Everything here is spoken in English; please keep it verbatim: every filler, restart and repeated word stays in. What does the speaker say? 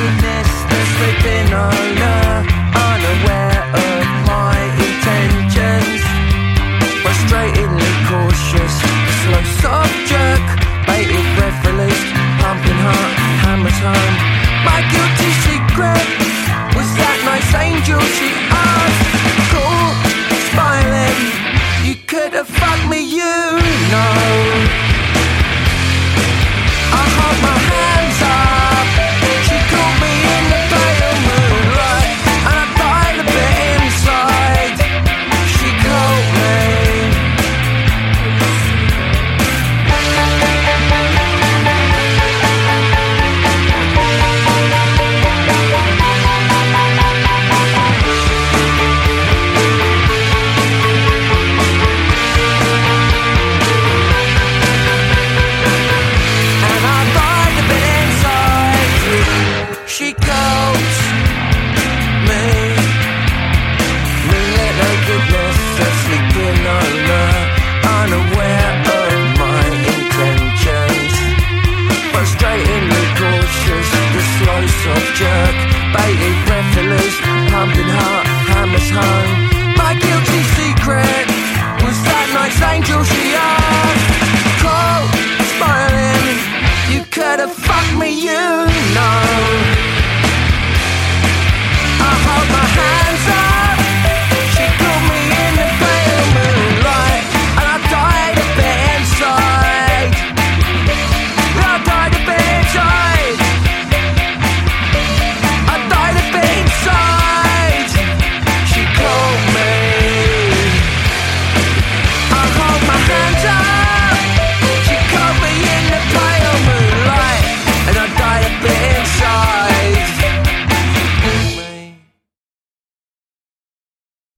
nakedness, they're sleeping on her, unaware of my intentions. Frustratingly cautious, slow soft jerk, bated breath released, pumping heart, hammers home. My guilty secret was that nice angel she asked. Cool, smiling, you could have fucked me, you know. I hold my hands up, she caught me in the pale moonlight, and I died a bit inside. She caught me. She caught me. Moonlit nakedness, sleeping on her, unaware of my intentions. Frustratingly cautious, the slow soft jerk, bated breath release, pumping heart, hammers home. My guilty secret was that nice angel she asked. Cold, smiling, you could have fucked me, you know.